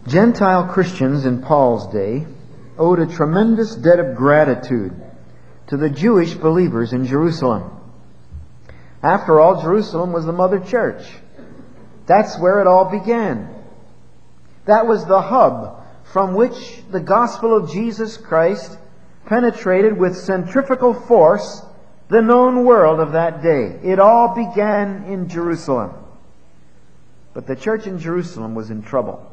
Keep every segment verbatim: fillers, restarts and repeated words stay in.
Gentile Christians in Paul's day owed a tremendous debt of gratitude to the Jewish believers in Jerusalem. After all, Jerusalem was the mother church. That's where it all began. That was the hub from which the gospel of Jesus Christ penetrated with centrifugal force the known world of that day. It all began in Jerusalem. But the church in Jerusalem was in trouble.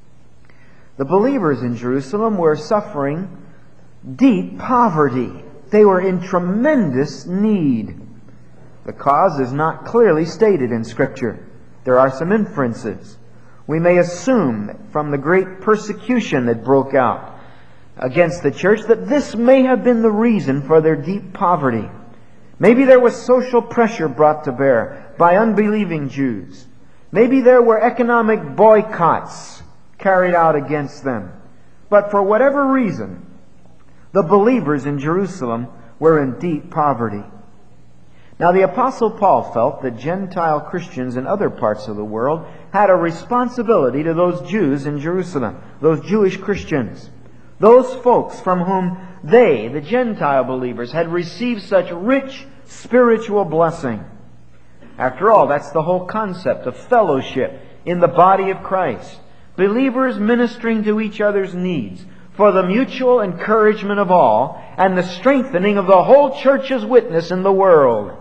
The believers in Jerusalem were suffering deep poverty. They were in tremendous need. The cause is not clearly stated in Scripture. There are some inferences. We may assume from the great persecution that broke out against the church that this may have been the reason for their deep poverty. Maybe there was social pressure brought to bear by unbelieving Jews. Maybe there were economic boycotts carried out against them. But for whatever reason, the believers in Jerusalem were in deep poverty. Now, the Apostle Paul felt that Gentile Christians in other parts of the world had a responsibility to those Jews in Jerusalem, those Jewish Christians, those folks from whom they, the Gentile believers, had received such rich spiritual blessing. After all, that's the whole concept of fellowship in the body of Christ. Believers ministering to each other's needs for the mutual encouragement of all and the strengthening of the whole church's witness in the world.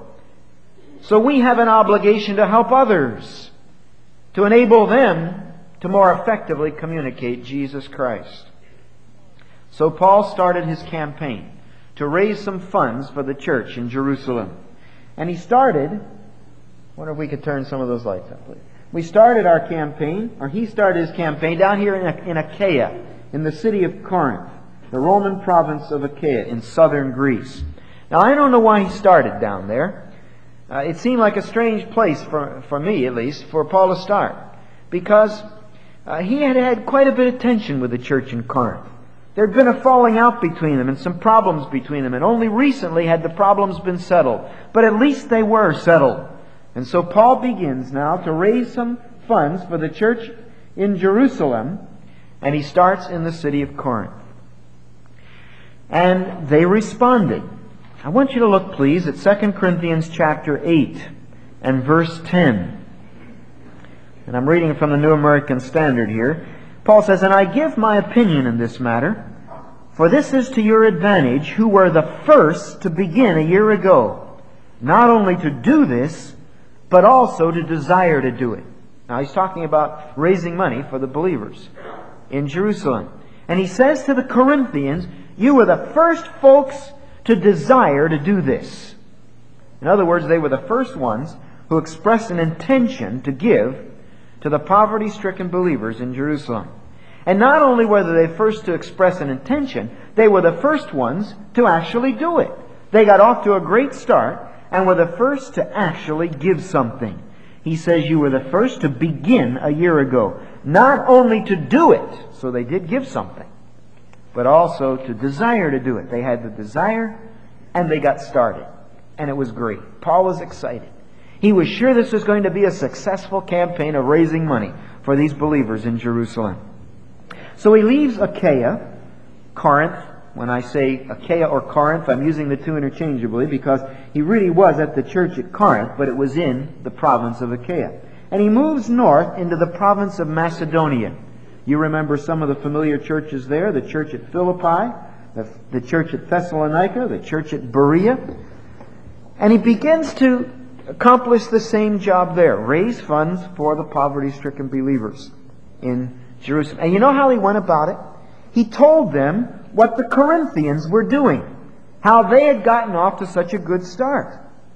So we have an obligation to help others, to enable them to more effectively communicate Jesus Christ. So Paul started his campaign to raise some funds for the church in Jerusalem. And he started, I wonder if we could turn some of those lights up, please. We started our campaign, or he started his campaign down here in, in Achaia, in the city of Corinth, the Roman province of Achaia in southern Greece. Now, I don't know why he started down there. Uh, it seemed like a strange place, for, for me at least, for Paul to start. Because uh, he had had quite a bit of tension with the church in Corinth. There had been a falling out between them and some problems between them. And only recently had the problems been settled. But at least they were settled. And so Paul begins now to raise some funds for the church in Jerusalem. And he starts in the city of Corinth. And they responded. I want you to look, please, at Second Corinthians chapter eight and verse ten. And I'm reading from the New American Standard here. Paul says, "And I give my opinion in this matter, for this is to your advantage, who were the first to begin a year ago, not only to do this, but also to desire to do it." Now he's talking about raising money for the believers in Jerusalem. And he says to the Corinthians, you were the first folks to desire to do this. In other words, they were the first ones who expressed an intention to give to the poverty-stricken believers in Jerusalem. And not only were they the first to express an intention, they were the first ones to actually do it. They got off to a great start and were the first to actually give something. He says you were the first to begin a year ago. Not only to do it, so they did give something, but also to desire to do it. They had the desire, and they got started. And it was great. Paul was excited. He was sure this was going to be a successful campaign of raising money for these believers in Jerusalem. So he leaves Achaia, Corinth. When I say Achaia or Corinth, I'm using the two interchangeably because he really was at the church at Corinth, but it was in the province of Achaia. And he moves north into the province of Macedonia. You remember some of the familiar churches there, the church at Philippi, the, the church at Thessalonica, the church at Berea. And he begins to accomplish the same job there, raise funds for the poverty-stricken believers in Jerusalem. And you know how he went about it? He told them what the Corinthians were doing, how they had gotten off to such a good start.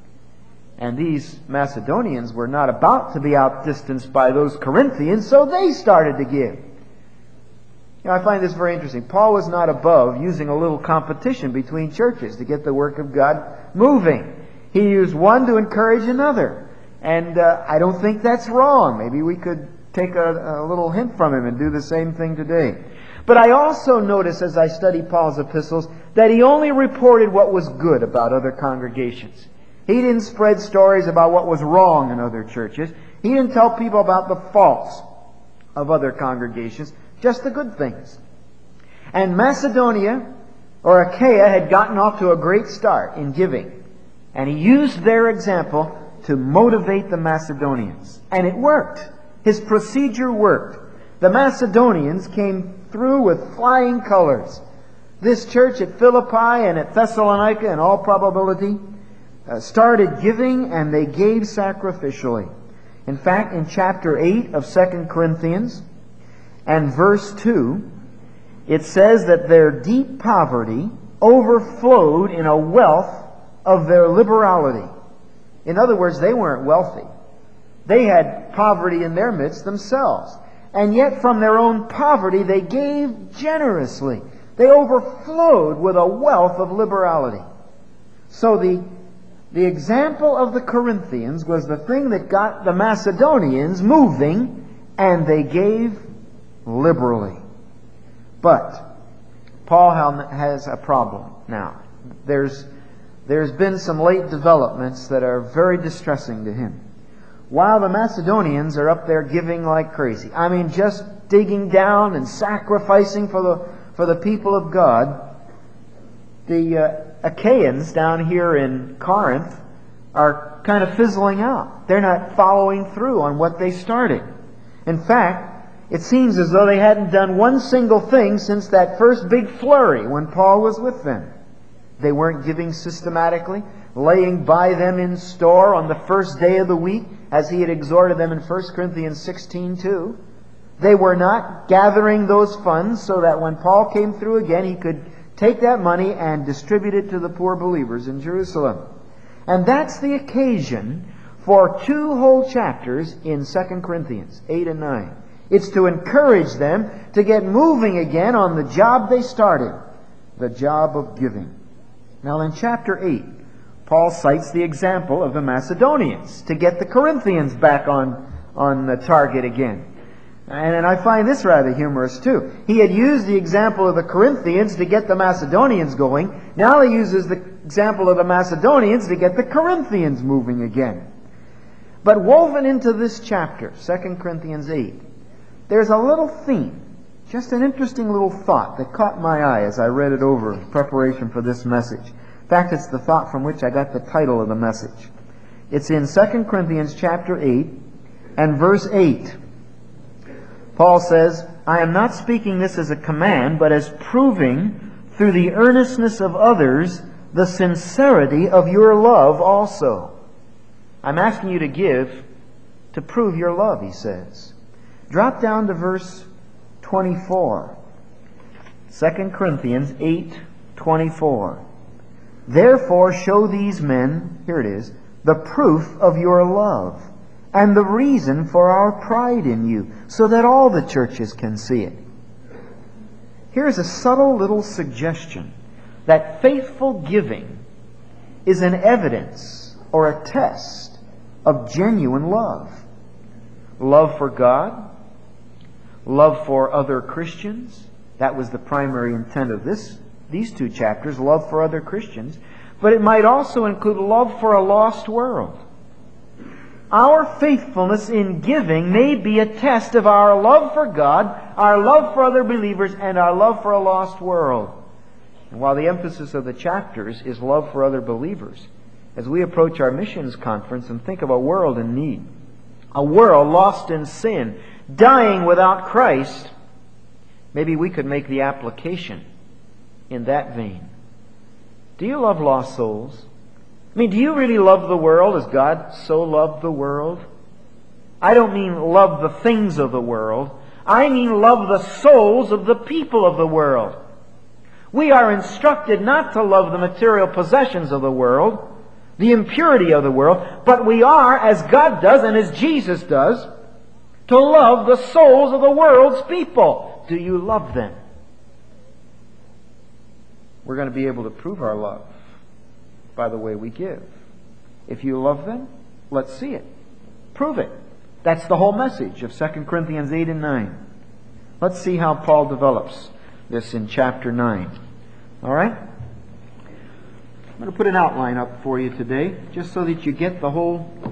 And these Macedonians were not about to be outdistanced by those Corinthians, so they started to give. You know, I find this very interesting. Paul was not above using a little competition between churches to get the work of God moving. He used one to encourage another. And uh, I don't think that's wrong. Maybe we could take a, a little hint from him and do the same thing today. But I also notice as I study Paul's epistles that he only reported what was good about other congregations. He didn't spread stories about what was wrong in other churches. He didn't tell people about the faults of other congregations, just the good things. And Macedonia, or Achaia, had gotten off to a great start in giving. And he used their example to motivate the Macedonians. And it worked. His procedure worked. The Macedonians came through with flying colors. This church at Philippi and at Thessalonica, in all probability, uh, started giving, and they gave sacrificially. In fact, in chapter eight of Second Corinthians and verse two, it says that their deep poverty overflowed in a wealth of their liberality. In other words, they weren't wealthy. They had poverty in their midst themselves. And yet from their own poverty they gave generously. They overflowed with a wealth of liberality. So the, the example of the Corinthians was the thing that got the Macedonians moving, and they gave liberally. But Paul has a problem now. There's, there's been some late developments that are very distressing to him. While the Macedonians are up there giving like crazy, I mean just digging down and sacrificing for the, for the people of God, the uh, Achaeans down here in Corinth are kind of fizzling out. They're not following through on what they started. In fact, it seems as though they hadn't done one single thing since that first big flurry when Paul was with them. They weren't giving systematically, laying by them in store on the first day of the week, as he had exhorted them in First Corinthians sixteen two. They were not gathering those funds so that when Paul came through again, he could take that money and distribute it to the poor believers in Jerusalem. And that's the occasion for two whole chapters in Second Corinthians eight and nine. It's to encourage them to get moving again on the job they started, the job of giving. Now in chapter eight, Paul cites the example of the Macedonians to get the Corinthians back on, on the target again. And, and I find this rather humorous too. He had used the example of the Corinthians to get the Macedonians going. Now he uses the example of the Macedonians to get the Corinthians moving again. But woven into this chapter, Second Corinthians eight, there's a little theme, just an interesting little thought that caught my eye as I read it over in preparation for this message. In fact, it's the thought from which I got the title of the message. It's in Second Corinthians chapter eight and verse eight. Paul says, I am not speaking this as a command, but as proving through the earnestness of others the sincerity of your love also. I'm asking you to give to prove your love, he says. Drop down to verse twenty-four. Second Corinthians eight twenty-four. Therefore show these men, here it is, the proof of your love, and the reason for our pride in you, so that all the churches can see it. Here's a subtle little suggestion that faithful giving is an evidence or a test of genuine love. Love for God, love for other Christians. That was the primary intent of this, these two chapters, love for other Christians. But it might also include love for a lost world. Our faithfulness in giving may be a test of our love for God, our love for other believers, and our love for a lost world. And while the emphasis of the chapters is love for other believers, as we approach our missions conference and think of a world in need, a world lost in sin, dying without Christ, maybe we could make the application in that vein. Do you love lost souls? I mean, do you really love the world as God so loved the world? I don't mean love the things of the world. I mean love the souls of the people of the world. We are instructed not to love the material possessions of the world, the impurity of the world, but we are, as God does and as Jesus does, to love the souls of the world's people. Do you love them? We're going to be able to prove our love by the way we give. If you love them, let's see it. Prove it. That's the whole message of Second Corinthians eight and nine. Let's see how Paul develops this in chapter nine. All right? I'm going to put an outline up for you today, just so that you get the whole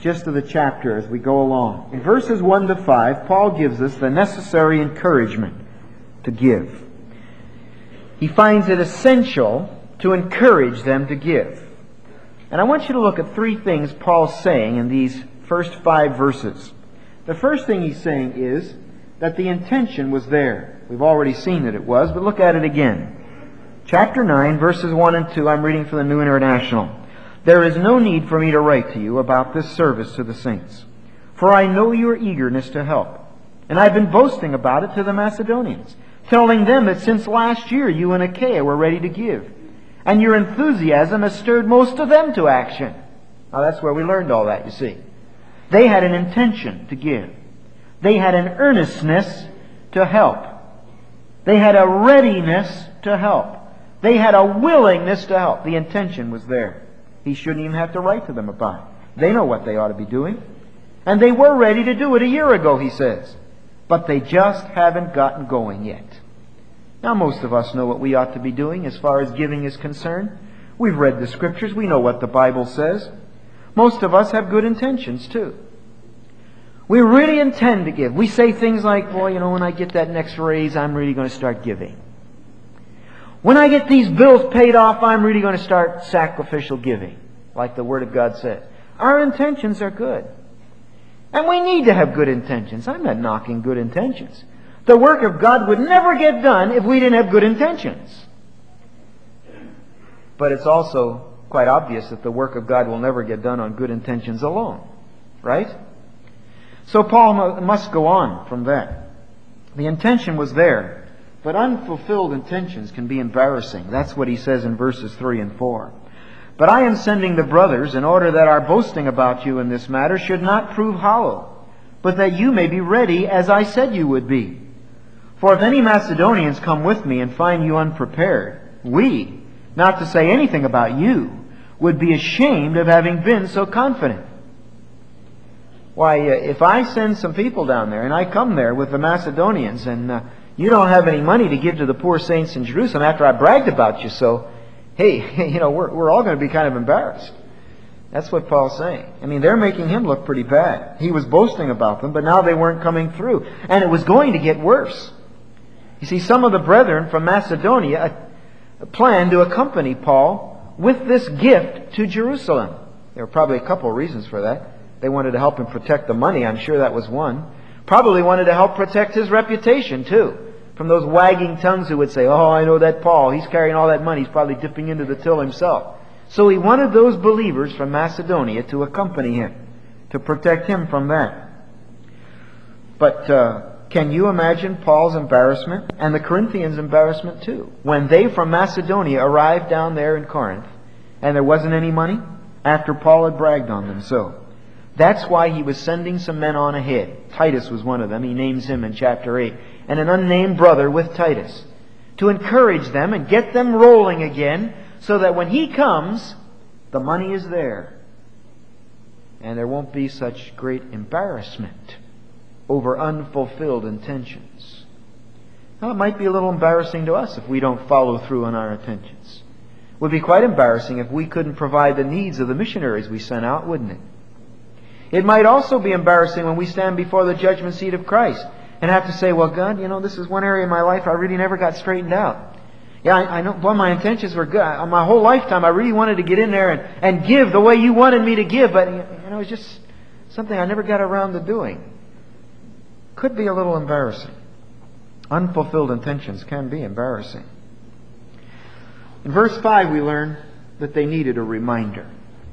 gist of the chapter as we go along. In verses one to five, Paul gives us the necessary encouragement to give. He finds it essential to encourage them to give. And I want you to look at three things Paul's saying in these first five verses. The first thing he's saying is that the intention was there. We've already seen that it was, but look at it again. Chapter nine, verses one and two, I'm reading from the New International. There is no need for me to write to you about this service to the saints, for I know your eagerness to help. And I've been boasting about it to the Macedonians, telling them that since last year you and Achaia were ready to give, and your enthusiasm has stirred most of them to action. Now that's where we learned all that, you see. They had an intention to give. They had an earnestness to help. They had a readiness to help. They had a willingness to help. The intention was there. He shouldn't even have to write to them about it. They know what they ought to be doing. And they were ready to do it a year ago, he says. But they just haven't gotten going yet. Now, most of us know what we ought to be doing as far as giving is concerned. We've read the Scriptures. We know what the Bible says. Most of us have good intentions, too. We really intend to give. We say things like, boy, you know, when I get that next raise, I'm really going to start giving. When I get these bills paid off, I'm really going to start sacrificial giving, like the Word of God says. Our intentions are good. And we need to have good intentions. I'm not knocking good intentions. The work of God would never get done if we didn't have good intentions. But it's also quite obvious that the work of God will never get done on good intentions alone. Right? So Paul must go on from that. The intention was there. But unfulfilled intentions can be embarrassing. That's what he says in verses three and four. But I am sending the brothers in order that our boasting about you in this matter should not prove hollow, but that you may be ready as I said you would be. For if any Macedonians come with me and find you unprepared, we, not to say anything about you, would be ashamed of having been so confident. Why, if I send some people down there and I come there with the Macedonians and uh, you don't have any money to give to the poor saints in Jerusalem after I bragged about you, so, hey, you know, we're, we're all going to be kind of embarrassed. That's what Paul's saying. I mean, they're making him look pretty bad. He was boasting about them, but now they weren't coming through. And it was going to get worse. You see, some of the brethren from Macedonia planned to accompany Paul with this gift to Jerusalem. There were probably a couple of reasons for that. They wanted to help him protect the money. I'm sure that was one. Probably wanted to help protect his reputation, too. From those wagging tongues who would say, oh, I know that Paul, he's carrying all that money, he's probably dipping into the till himself. So he wanted those believers from Macedonia to accompany him, to protect him from that. But uh, can you imagine Paul's embarrassment and the Corinthians' embarrassment too, when they from Macedonia arrived down there in Corinth and there wasn't any money after Paul had bragged on them so. That's why he was sending some men on ahead. Titus was one of them. He names him in chapter eight. And an unnamed brother with Titus. To encourage them and get them rolling again so that when he comes, the money is there. And there won't be such great embarrassment over unfulfilled intentions. Now, it might be a little embarrassing to us if we don't follow through on our intentions. It would be quite embarrassing if we couldn't provide the needs of the missionaries we sent out, wouldn't it? It might also be embarrassing when we stand before the judgment seat of Christ and have to say, well, God, you know, this is one area of my life I really never got straightened out. Yeah, I, I know, well, my intentions were good. I, my whole lifetime I really wanted to get in there and, and give the way you wanted me to give, but, you know, it's just something I never got around to doing. Could be a little embarrassing. Unfulfilled intentions can be embarrassing. In verse five we learn that they needed a reminder.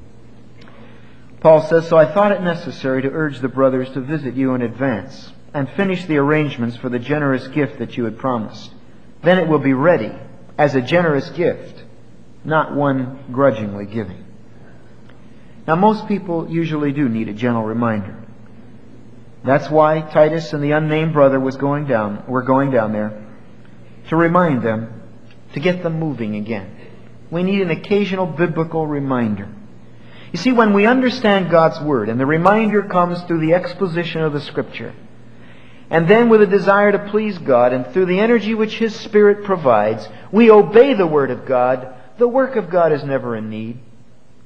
Paul says, so I thought it necessary to urge the brothers to visit you in advance and finish the arrangements for the generous gift that you had promised. Then it will be ready as a generous gift, not one grudgingly giving. Now, most people usually do need a gentle reminder. That's why Titus and the unnamed brother was going down, were going down there to remind them, to get them moving again. We need an occasional biblical reminder. You see, when we understand God's Word, and the reminder comes through the exposition of the Scripture, and then with a desire to please God, and through the energy which His Spirit provides, we obey the Word of God, the work of God is never in need.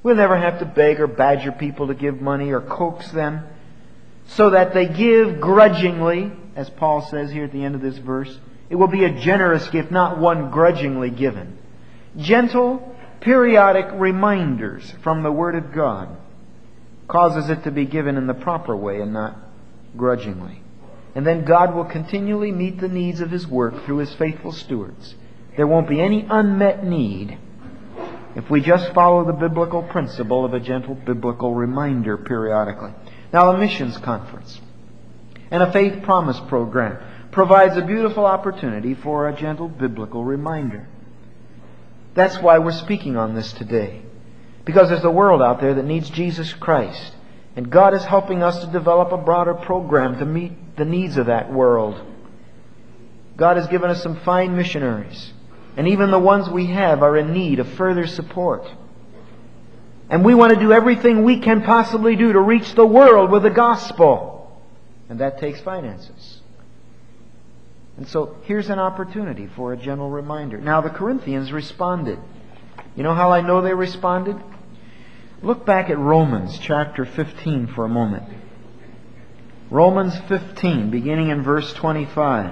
We'll never have to beg or badger people to give money or coax them so that they give grudgingly, as Paul says here at the end of this verse. It will be a generous gift, not one grudgingly given. Gentle, periodic reminders from the Word of God causes it to be given in the proper way and not grudgingly. And then God will continually meet the needs of His work through His faithful stewards. There won't be any unmet need if we just follow the biblical principle of a gentle biblical reminder periodically. Now, a missions conference and a faith promise program provides a beautiful opportunity for a gentle biblical reminder. That's why we're speaking on this today. Because there's a world out there that needs Jesus Christ. And God is helping us to develop a broader program to meet the needs of that world. God has given us some fine missionaries. And even the ones we have are in need of further support. And we want to do everything we can possibly do to reach the world with the gospel. And that takes finances. And so here's an opportunity for a gentle reminder. Now the Corinthians responded. You know how I know they responded? Look back at Romans chapter fifteen for a moment. Romans fifteen, beginning in verse twenty-five.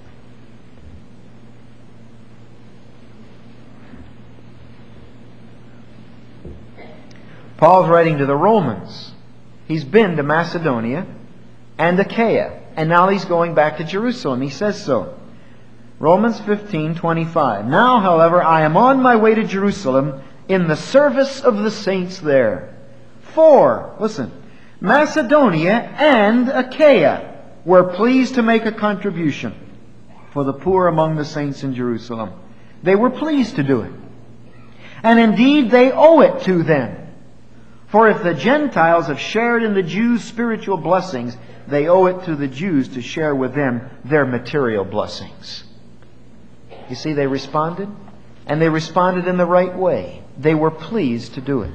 Paul's writing to the Romans. He's been to Macedonia and Achaia, and now he's going back to Jerusalem. He says so. Romans fifteen twenty-five. Now, however, I am on my way to Jerusalem in the service of the saints there. For, listen, Macedonia and Achaia were pleased to make a contribution for the poor among the saints in Jerusalem. They were pleased to do it. And indeed, they owe it to them. For if the Gentiles have shared in the Jews' spiritual blessings, they owe it to the Jews to share with them their material blessings. You see, they responded, and they responded in the right way. They were pleased to do it.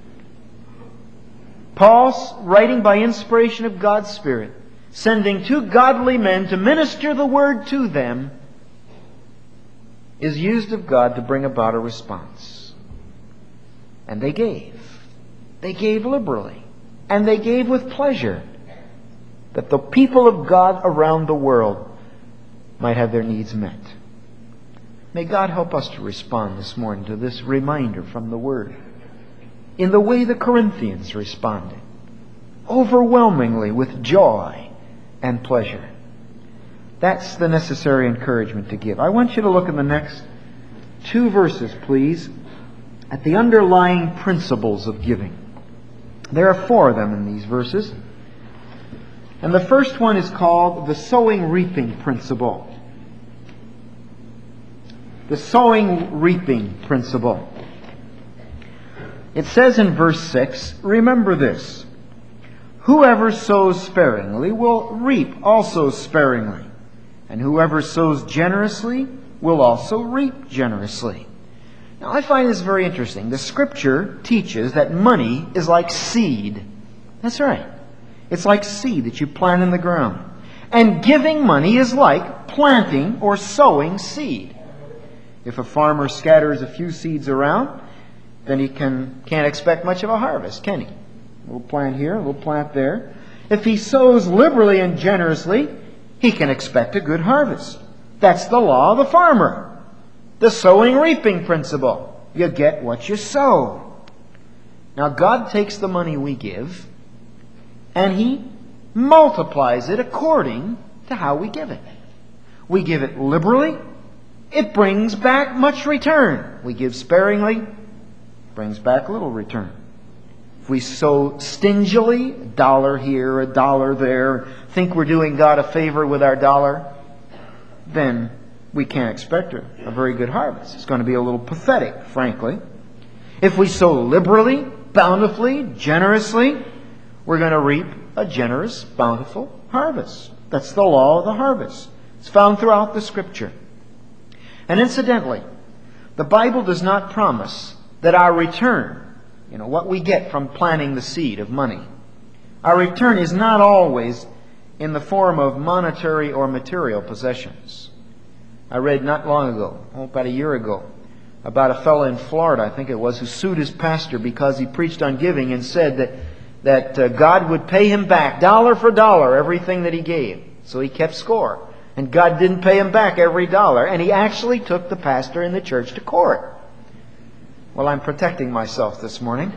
Paul's writing by inspiration of God's Spirit, sending two godly men to minister the Word to them, is used of God to bring about a response. And they gave. They gave liberally. And they gave with pleasure, that the people of God around the world might have their needs met. May God help us to respond this morning to this reminder from the Word in the way the Corinthians responded, overwhelmingly with joy and pleasure. That's the necessary encouragement to give. I want you to look in the next two verses, please, at the underlying principles of giving. There are four of them in these verses. And the first one is called the sowing-reaping principle. The sowing-reaping principle. It says in verse six, remember this, whoever sows sparingly will reap also sparingly, and whoever sows generously will also reap generously. Now I find this very interesting. The Scripture teaches that money is like seed. That's right. It's like seed that you plant in the ground. And giving money is like planting or sowing seed. If a farmer scatters a few seeds around, then he can, can't expect much of a harvest, can he? A little plant here, a little plant there. If he sows liberally and generously, he can expect a good harvest. That's the law of the farmer. The sowing-reaping principle. You get what you sow. Now God takes the money we give, and He multiplies it according to how we give it. We give it liberally, it brings back much return. We give sparingly, it brings back little return. If we sow stingily, a dollar here, a dollar there, think we're doing God a favor with our dollar, then we can't expect a, a very good harvest. It's going to be a little pathetic, frankly. If we sow liberally, bountifully, generously, we're going to reap a generous, bountiful harvest. That's the law of the harvest. It's found throughout the Scripture. And incidentally, the Bible does not promise that our return, you know, what we get from planting the seed of money, our return is not always in the form of monetary or material possessions. I read not long ago, oh, about a year ago, about a fellow in Florida, I think it was, who sued his pastor because he preached on giving and said that, that uh, God would pay him back dollar for dollar everything that he gave. So he kept score. And God didn't pay him back every dollar. And he actually took the pastor in the church to court. Well, I'm protecting myself this morning.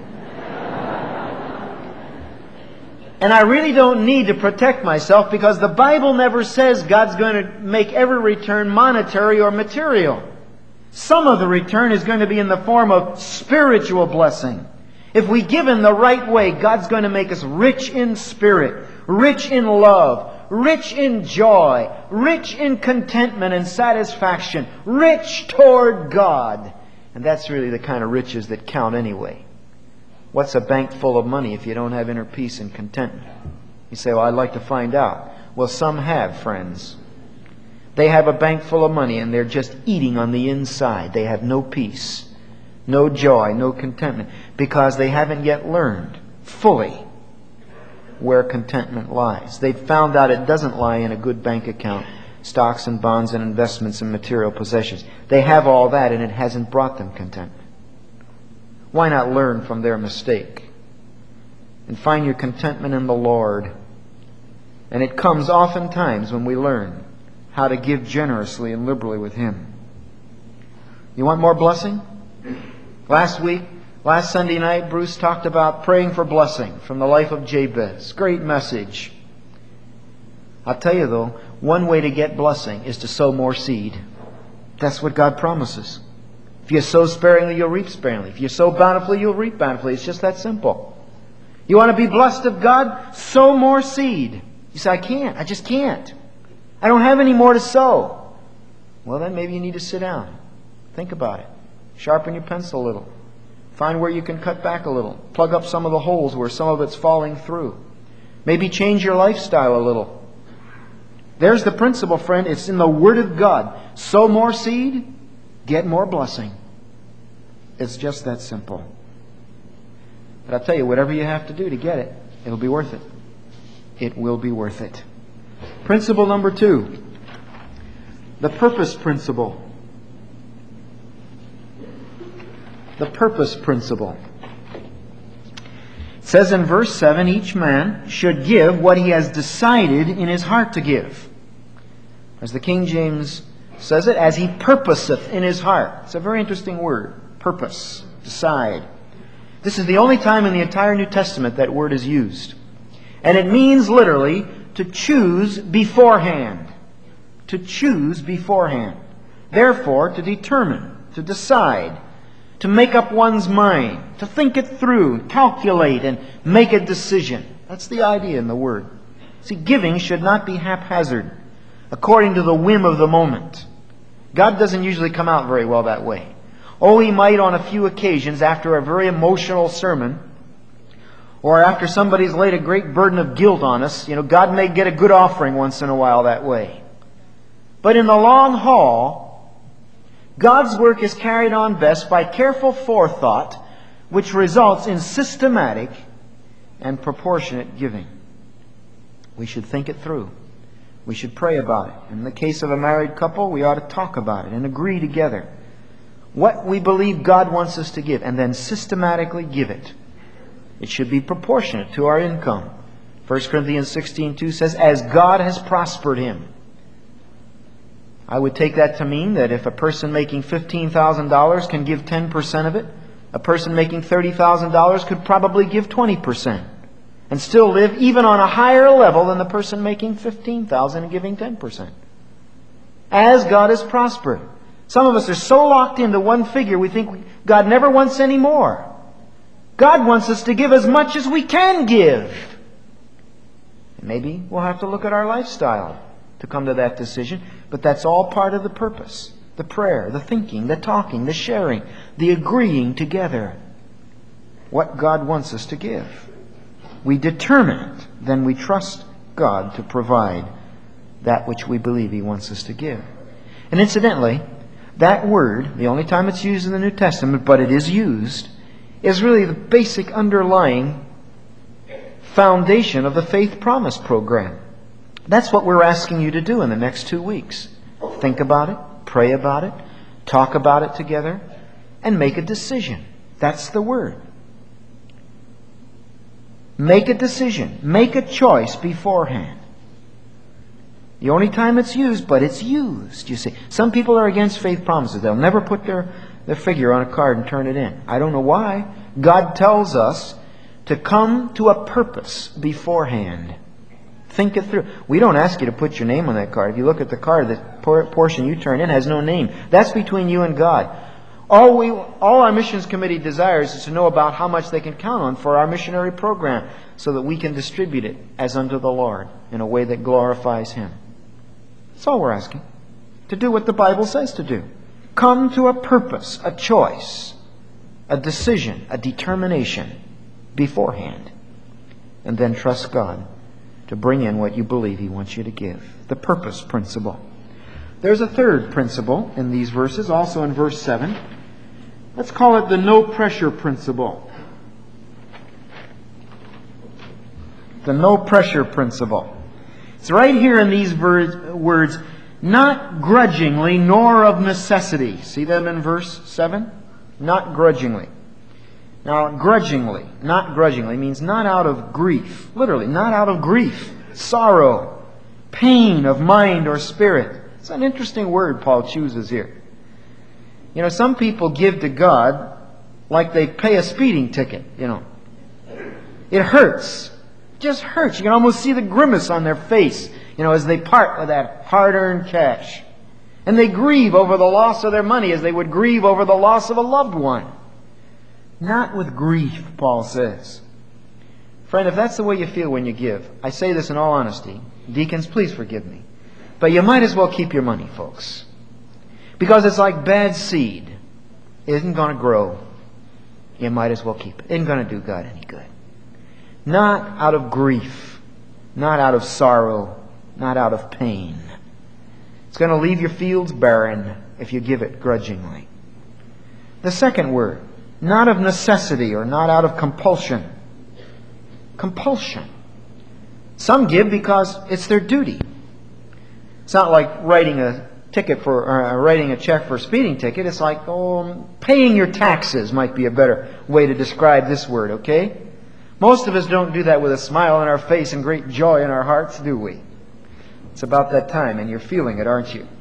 And I really don't need to protect myself because the Bible never says God's going to make every return monetary or material. Some of the return is going to be in the form of spiritual blessing. If we give in the right way, God's going to make us rich in spirit, rich in love, rich in joy, rich in contentment and satisfaction, rich toward God. And that's really the kind of riches that count anyway. What's a bank full of money if you don't have inner peace and contentment? You say, well, I'd like to find out. Well, some have, friends. They have a bank full of money and they're just eating on the inside. They have no peace, no joy, no contentment, because they haven't yet learned fully where contentment lies. They've found out it doesn't lie in a good bank account, stocks and bonds and investments and material possessions. They have all that and it hasn't brought them contentment. Why not learn from their mistake and find your contentment in the Lord? And it comes oftentimes when we learn how to give generously and liberally with Him. You want more blessing? Last week, last Sunday night, Bruce talked about praying for blessing from the life of Jabez. Great message. I'll tell you though, one way to get blessing is to sow more seed. That's what God promises. If you sow sparingly, you'll reap sparingly. If you sow bountifully, you'll reap bountifully. It's just that simple. You want to be blessed of God? Sow more seed. You say, I can't. I just can't. I don't have any more to sow. Well, then maybe you need to sit down. Think about it. Sharpen your pencil a little. Find where you can cut back a little. Plug up some of the holes where some of it's falling through. Maybe change your lifestyle a little. There's the principle, friend. It's in the Word of God. Sow more seed, get more blessing. It's just that simple. But I'll tell you, whatever you have to do to get it, it'll be worth it. It will be worth it. Principle number two. The purpose principle. The purpose principle. It says in verse seven, each man should give what he has decided in his heart to give. As the King James says it, as he purposeth in his heart. It's a very interesting word. Purpose. Decide. This is the only time in the entire New Testament that word is used. And it means literally to choose beforehand. To choose beforehand. Therefore, to determine, to decide, to make up one's mind, to think it through, calculate, and make a decision. That's the idea in the word. See, giving should not be haphazard, according to the whim of the moment. God doesn't usually come out very well that way. Oh, He might on a few occasions after a very emotional sermon, or after somebody's laid a great burden of guilt on us. You know, God may get a good offering once in a while that way. But in the long haul, God's work is carried on best by careful forethought, which results in systematic and proportionate giving. We should think it through. We should pray about it. In the case of a married couple, we ought to talk about it and agree together what we believe God wants us to give, and then systematically give it. It should be proportionate to our income. First Corinthians sixteen two says, as God has prospered him. I would take that to mean that if a person making fifteen thousand dollars can give ten percent of it, a person making thirty thousand dollars could probably give twenty percent and still live even on a higher level than the person making fifteen thousand dollars and giving ten percent. As God has prospered. Some of us are so locked into one figure we think God never wants any more. God wants us to give as much as we can give. And maybe we'll have to look at our lifestyle to come to that decision. But that's all part of the purpose. The prayer, the thinking, the talking, the sharing, the agreeing together. What God wants us to give. We determine it. Then we trust God to provide that which we believe He wants us to give. And incidentally, that word, the only time it's used in the New Testament, but it is used, is really the basic underlying foundation of the Faith Promise program. That's what we're asking you to do in the next two weeks. Think about it, pray about it, talk about it together, and make a decision. That's the word. Make a decision. Make a choice beforehand. The only time it's used, but it's used, you see. Some people are against faith promises. They'll never put their, their figure on a card and turn it in. I don't know why. God tells us to come to a purpose beforehand. Think it through. We don't ask you to put your name on that card. If you look at the card, the portion you turn in has no name. That's between you and God. All we, all our missions committee desires is to know about how much they can count on for our missionary program so that we can distribute it as unto the Lord in a way that glorifies Him. That's all we're asking. To do what the Bible says to do. Come to a purpose, a choice, a decision, a determination beforehand. And then trust God to bring in what you believe He wants you to give. The purpose principle. There's a third principle in these verses, also in verse seven. Let's call it the no pressure principle. The no pressure principle. It's right here in these ver- words, not grudgingly nor of necessity. See that in verse seven? Not grudgingly. Now, grudgingly, not grudgingly, means not out of grief. Literally, not out of grief, sorrow, pain of mind or spirit. It's an interesting word Paul chooses here. You know, some people give to God like they pay a speeding ticket, you know. It hurts. It just hurts. You can almost see the grimace on their face, you know, as they part with that hard-earned cash. And they grieve over the loss of their money as they would grieve over the loss of a loved one. Not with grief, Paul says. Friend, if that's the way you feel when you give, I say this in all honesty. Deacons, please forgive me. But you might as well keep your money, folks. Because it's like bad seed. It isn't going to grow. You might as well keep it. It isn't going to do God any good. Not out of grief. Not out of sorrow. Not out of pain. It's going to leave your fields barren if you give it grudgingly. The second word, not of necessity or not out of compulsion. Compulsion. Some give because it's their duty. It's not like writing a ticket for, uh, writing a check for a speeding ticket. It's like, oh, paying your taxes might be a better way to describe this word, okay? Most of us don't do that with a smile on our face and great joy in our hearts, do we? It's about that time, and you're feeling it, aren't you?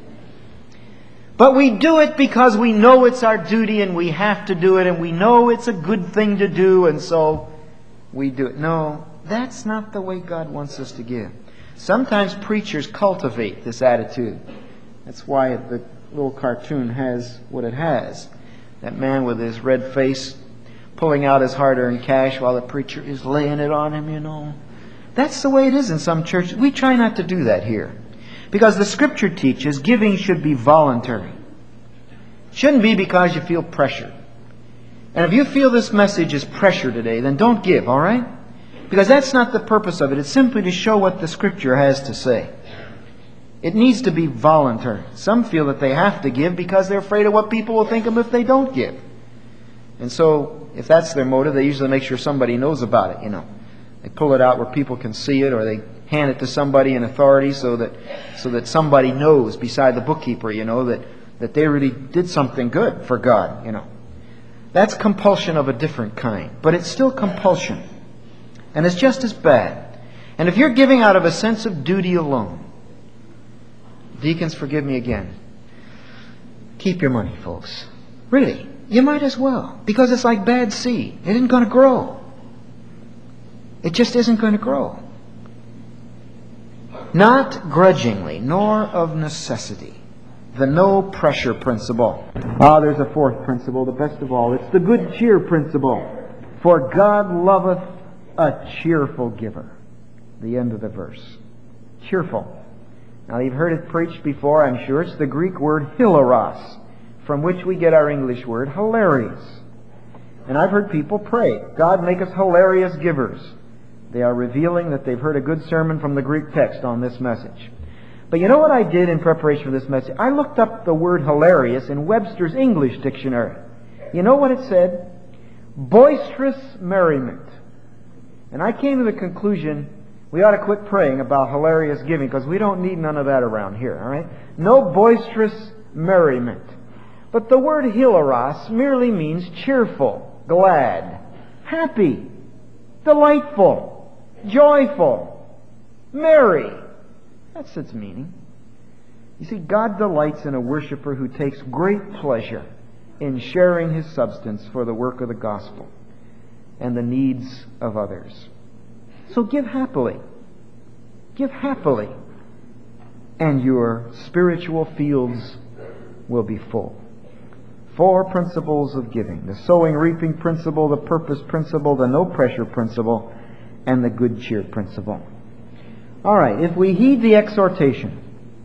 But we do it because we know it's our duty and we have to do it, and we know it's a good thing to do, and so we do it. No, that's not the way God wants us to give. Sometimes preachers cultivate this attitude. That's why the little cartoon has what it has. That man with his red face pulling out his hard-earned cash while the preacher is laying it on him, you know. That's the way it is in some churches. We try not to do that here. Because the Scripture teaches giving should be voluntary. It shouldn't be because you feel pressure. And if you feel this message is pressure today, then don't give, all right? Because that's not the purpose of it. It's simply to show what the Scripture has to say. It needs to be voluntary. Some feel that they have to give because they're afraid of what people will think of them if they don't give. And so, if that's their motive, they usually make sure somebody knows about it, you know. They pull it out where people can see it, or they hand it to somebody in authority so that so that somebody knows beside the bookkeeper, you know, that, that they really did something good for God, you know. That's compulsion of a different kind. But it's still compulsion. And it's just as bad. And if you're giving out of a sense of duty alone, deacons, forgive me again, keep your money, folks. Really, you might as well. Because it's like bad seed. It isn't going to grow. It just isn't going to grow. Not grudgingly, nor of necessity. The no pressure principle. Ah, there's a fourth principle, the best of all. It's the good cheer principle. For God loveth a cheerful giver. The end of the verse. Cheerful. Now, you've heard it preached before, I'm sure. It's the Greek word hilaros, from which we get our English word hilarious. And I've heard people pray, God, make us hilarious givers. They are revealing that they've heard a good sermon from the Greek text on this message. But you know what I did in preparation for this message? I looked up the word hilarious in Webster's English Dictionary. You know what it said? Boisterous merriment. And I came to the conclusion we ought to quit praying about hilarious giving because we don't need none of that around here, all right? No boisterous merriment. But the word hilaros merely means cheerful, glad, happy, delightful, joyful, merry. That's its meaning. You see, God delights in a worshiper who takes great pleasure in sharing his substance for the work of the gospel and the needs of others. So give happily. Give happily, and your spiritual fields will be full. Four principles of giving: the sowing, reaping principle, the purpose principle, the no pressure principle, and the good cheer principle. All right, if we heed the exhortation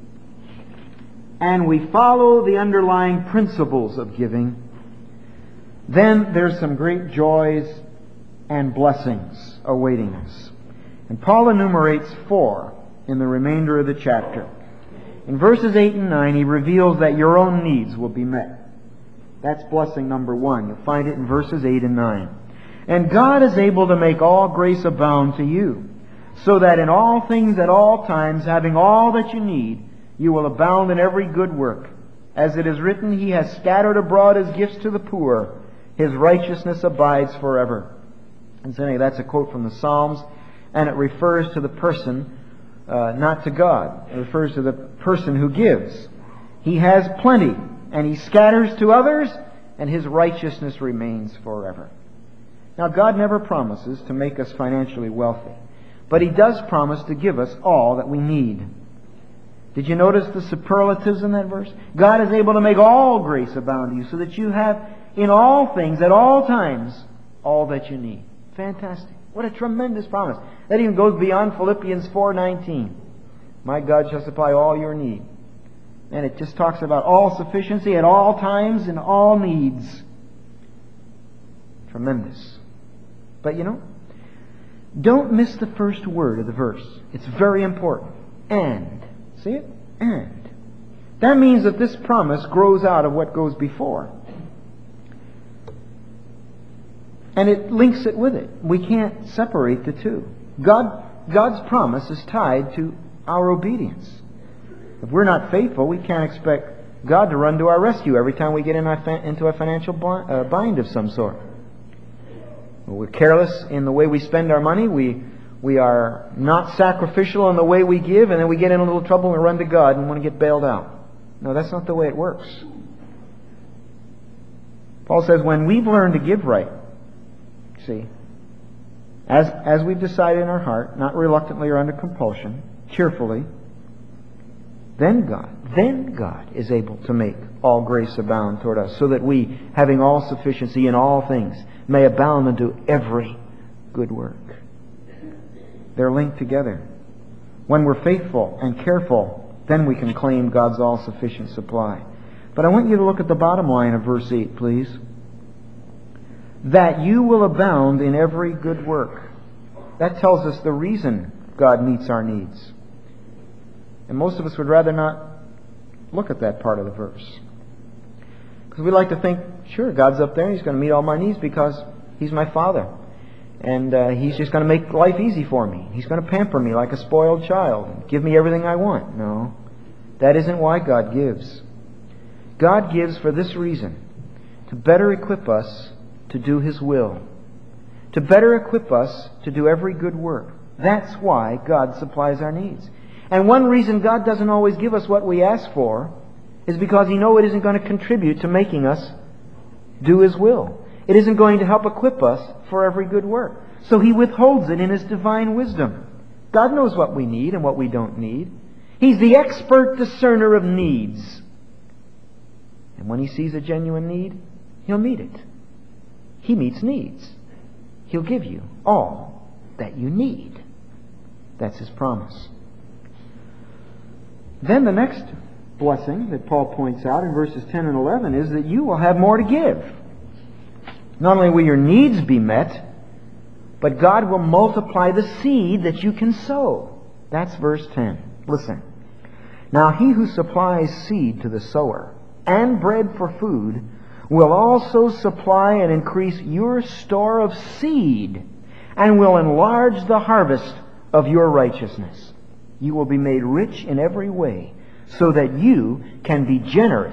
and we follow the underlying principles of giving, then there's some great joys and blessings awaiting us. And Paul enumerates four in the remainder of the chapter. In verses eight and nine, he reveals that your own needs will be met. That's blessing number one. You'll find it in verses eight and nine. And God is able to make all grace abound to you, so that in all things at all times, having all that you need, you will abound in every good work. As it is written, He has scattered abroad His gifts to the poor. His righteousness abides forever. And so anyway, that's a quote from the Psalms, and it refers to the person, uh, not to God. It refers to the person who gives. He has plenty, and He scatters to others, and His righteousness remains forever. Now, God never promises to make us financially wealthy, but He does promise to give us all that we need. Did you notice the superlatives in that verse? God is able to make all grace abound to you, so that you have in all things, at all times, all that you need. Fantastic. What a tremendous promise. That even goes beyond Philippians four nineteen. My God shall supply all your need. And it just talks about all sufficiency at all times and all needs. Tremendous. But you know, don't miss the first word of the verse. It's very important. And. See it? And. That means that this promise grows out of what goes before. And it links it with it. We can't separate the two. God, God's promise is tied to our obedience. If we're not faithful, we can't expect God to run to our rescue every time we get in our, into a financial bind of some sort. We're careless in the way we spend our money. We we are not sacrificial in the way we give, and then we get in a little trouble and we run to God and want to get bailed out. No, that's not the way it works. Paul says when we've learned to give right, see, as as we've decided in our heart, not reluctantly or under compulsion, cheerfully, then God, then God is able to make all grace abound toward us, so that we, having all sufficiency in all things, may abound unto every good work. They're linked together. When we're faithful and careful, then we can claim God's all-sufficient supply. But I want you to look at the bottom line of verse eight, please. That you will abound in every good work. That tells us the reason God meets our needs. And most of us would rather not look at that part of the verse. Because we like to think, sure, God's up there, He's going to meet all my needs because He's my Father. And uh, He's just going to make life easy for me. He's going to pamper me like a spoiled child and give me everything I want. No, that isn't why God gives. God gives for this reason: to better equip us to do His will, to better equip us to do every good work. That's why God supplies our needs. And one reason God doesn't always give us what we ask for is because He knows it isn't going to contribute to making us do His will. It isn't going to help equip us for every good work. So He withholds it in His divine wisdom. God knows what we need and what we don't need. He's the expert discerner of needs. And when He sees a genuine need, He'll meet it. He meets needs. He'll give you all that you need. That's His promise. Then the next blessing that Paul points out in verses ten and eleven is that you will have more to give. Not only will your needs be met, but God will multiply the seed that you can sow. That's verse ten. Listen. Now He who supplies seed to the sower and bread for food will also supply and increase your store of seed, and will enlarge the harvest of your righteousness. You will be made rich in every way, so that you can be generous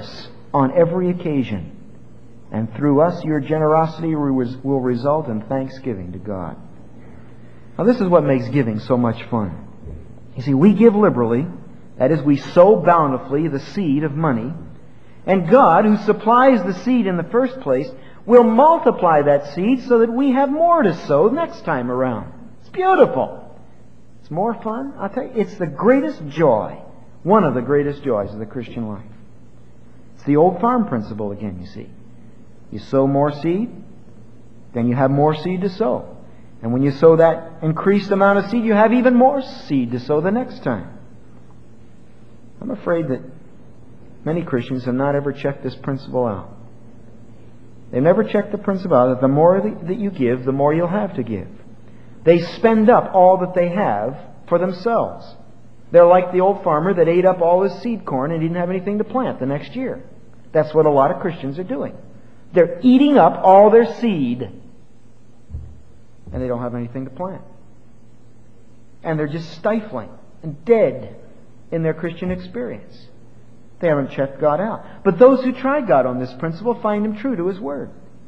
on every occasion. And through us, your generosity will result in thanksgiving to God. Now, this is what makes giving so much fun. You see, we give liberally. That is, we sow bountifully the seed of money. And God, who supplies the seed in the first place, will multiply that seed so that we have more to sow next time around. It's beautiful. It's more fun. I'll tell you, it's the greatest joy. One of the greatest joys of the Christian life. It's the old farm principle again, you see. You sow more seed, then you have more seed to sow. And when you sow that increased amount of seed, you have even more seed to sow the next time. I'm afraid that many Christians have not ever checked this principle out. They've never checked the principle out that the more that you give, the more you'll have to give. They spend up all that they have for themselves. They're like the old farmer that ate up all his seed corn and didn't have anything to plant the next year. That's what a lot of Christians are doing. They're eating up all their seed, and they don't have anything to plant. And they're just stifling and dead in their Christian experience. They haven't checked God out. But those who try God on this principle find Him true to His Word.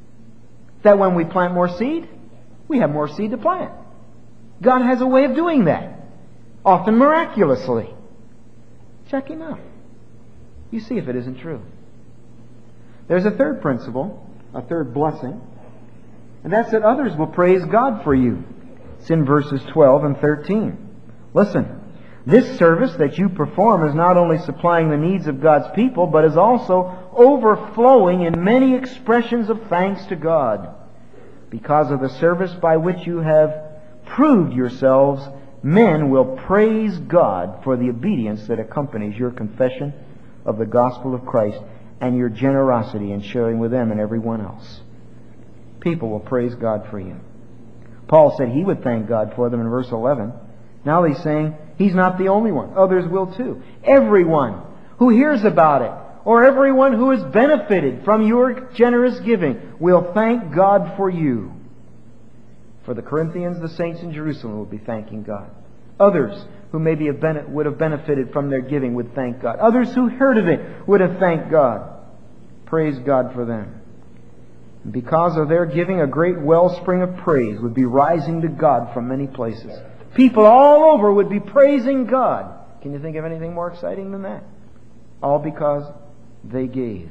That when we plant more seed, we have more seed to plant. God has a way of doing that. Often miraculously. Check Him out. You see if it isn't true. There's a third principle, a third blessing, and that's that others will praise God for you. It's in verses twelve and thirteen. Listen. This service that you perform is not only supplying the needs of God's people, but is also overflowing in many expressions of thanks to God. Because of the service by which you have proved yourselves, men will praise God for the obedience that accompanies your confession of the gospel of Christ and your generosity in sharing with them and everyone else. People will praise God for you. Paul said he would thank God for them in verse eleven. Now he's saying he's not the only one. Others will too. Everyone who hears about it, or everyone who has benefited from your generous giving, will thank God for you. For the Corinthians, the saints in Jerusalem will be thanking God. Others who maybe have bene- would have benefited from their giving would thank God. Others who heard of it would have thanked God. Praise God for them. And because of their giving, a great wellspring of praise would be rising to God from many places. People all over would be praising God. Can you think of anything more exciting than that? All because they gave.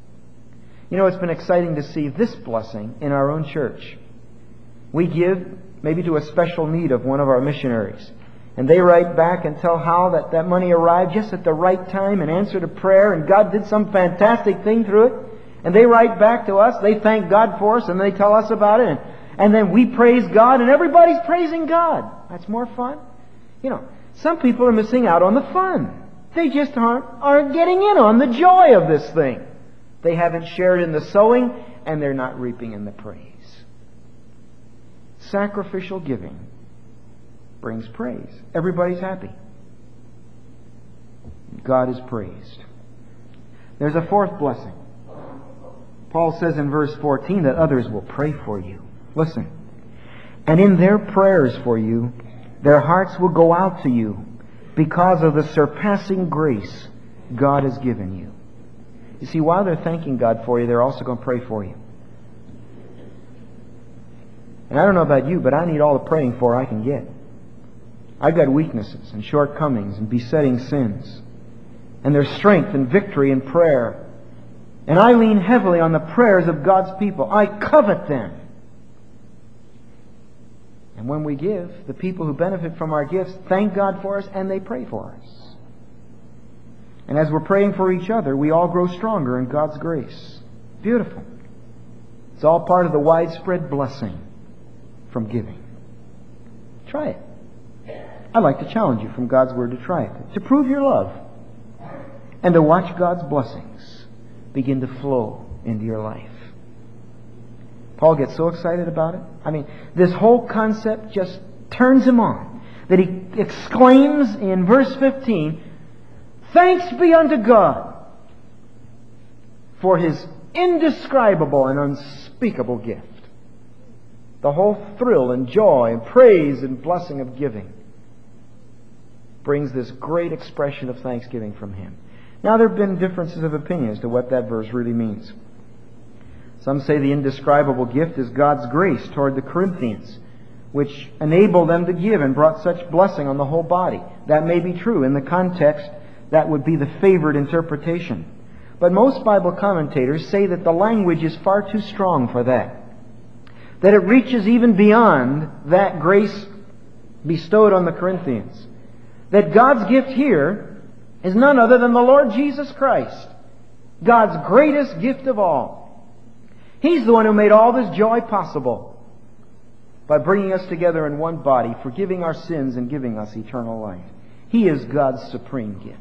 You know, it's been exciting to see this blessing in our own church. We give maybe to a special need of one of our missionaries. And they write back and tell how that, that money arrived just at the right time and answered a prayer, and God did some fantastic thing through it. And they write back to us. They thank God for us, and they tell us about it. And, and then we praise God, and everybody's praising God. That's more fun. You know, some people are missing out on the fun. They just aren't, aren't getting in on the joy of this thing. They haven't shared in the sowing, and they're not reaping in the praise. Sacrificial giving brings praise. Everybody's happy. God is praised. There's a fourth blessing. Paul says in verse fourteen that others will pray for you. Listen. And in their prayers for you, their hearts will go out to you because of the surpassing grace God has given you. You see, while they're thanking God for you, they're also going to pray for you. And I don't know about you, but I need all the praying for I can get. I've got weaknesses and shortcomings and besetting sins. And there's strength and victory in prayer. And I lean heavily on the prayers of God's people. I covet them. And when we give, the people who benefit from our gifts thank God for us and they pray for us. And as we're praying for each other, we all grow stronger in God's grace. Beautiful. It's all part of the widespread blessing from giving. Try it. I'd like to challenge you from God's Word to try it. To prove your love. And to watch God's blessings begin to flow into your life. Paul gets so excited about it. I mean, this whole concept just turns him on. That he exclaims in verse fifteen, "Thanks be unto God for His indescribable and unspeakable gift." The whole thrill and joy and praise and blessing of giving brings this great expression of thanksgiving from him. Now, there have been differences of opinion as to what that verse really means. Some say the indescribable gift is God's grace toward the Corinthians, which enabled them to give and brought such blessing on the whole body. That may be true. In the context, that would be the favored interpretation. But most Bible commentators say that the language is far too strong for that. That it reaches even beyond that grace bestowed on the Corinthians. That God's gift here is none other than the Lord Jesus Christ, God's greatest gift of all. He's the one who made all this joy possible by bringing us together in one body, forgiving our sins and giving us eternal life. He is God's supreme gift.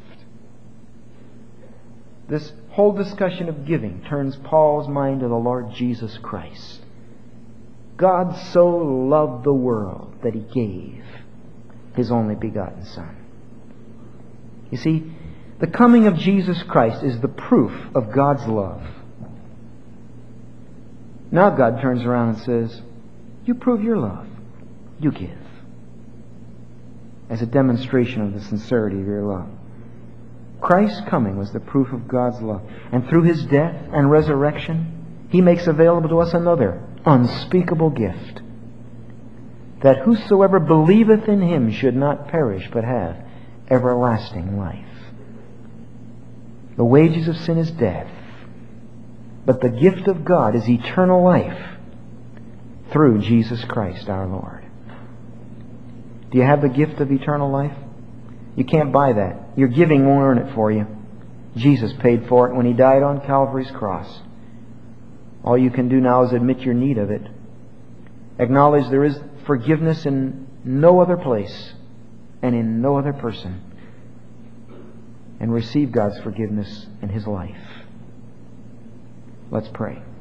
This whole discussion of giving turns Paul's mind to the Lord Jesus Christ. God so loved the world that He gave His only begotten Son. You see, the coming of Jesus Christ is the proof of God's love. Now God turns around and says, you prove your love. You give. As a demonstration of the sincerity of your love. Christ's coming was the proof of God's love. And through His death and resurrection, He makes available to us another unspeakable gift. That whosoever believeth in Him should not perish, but have everlasting life. The wages of sin is death, but the gift of God is eternal life through Jesus Christ our Lord. Do you have the gift of eternal life? You can't buy that. Your giving won't earn it for you. Jesus paid for it when He died on Calvary's cross. All you can do now is admit your need of it. Acknowledge there is forgiveness in no other place and in no other person. And receive God's forgiveness in His life. Let's pray.